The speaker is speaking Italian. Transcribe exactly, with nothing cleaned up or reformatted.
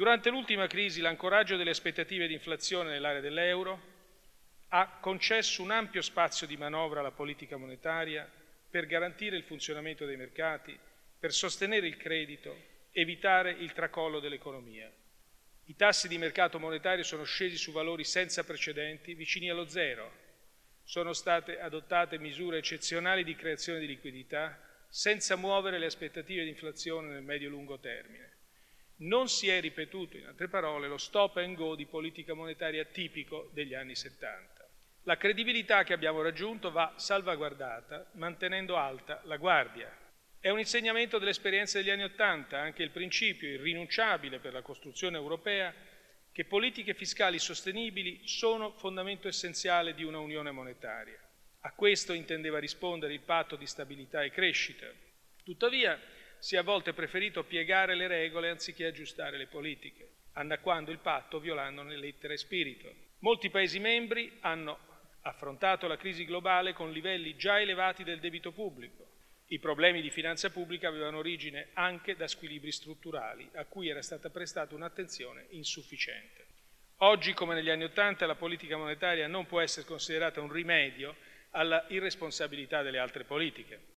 Durante l'ultima crisi l'ancoraggio delle aspettative di inflazione nell'area dell'euro ha concesso un ampio spazio di manovra alla politica monetaria per garantire il funzionamento dei mercati, per sostenere il credito, evitare il tracollo dell'economia. I tassi di mercato monetario sono scesi su valori senza precedenti, vicini allo zero. Sono state adottate misure eccezionali di creazione di liquidità senza muovere le aspettative di inflazione nel medio-lungo termine. Non si è ripetuto, in altre parole, lo stop and go di politica monetaria tipico degli anni settanta. La credibilità che abbiamo raggiunto va salvaguardata mantenendo alta la guardia. È un insegnamento dell'esperienza degli anni Ottanta, anche il principio irrinunciabile per la costruzione europea che politiche fiscali sostenibili sono fondamento essenziale di una unione monetaria. A questo intendeva rispondere il patto di stabilità e crescita. Tuttavia, si è a volte preferito piegare le regole anziché aggiustare le politiche, annacquando il patto violandone lettera e spirito. Molti Paesi membri hanno affrontato la crisi globale con livelli già elevati del debito pubblico. I problemi di finanza pubblica avevano origine anche da squilibri strutturali, a cui era stata prestata un'attenzione insufficiente. Oggi, come negli anni Ottanta, la politica monetaria non può essere considerata un rimedio alla irresponsabilità delle altre politiche.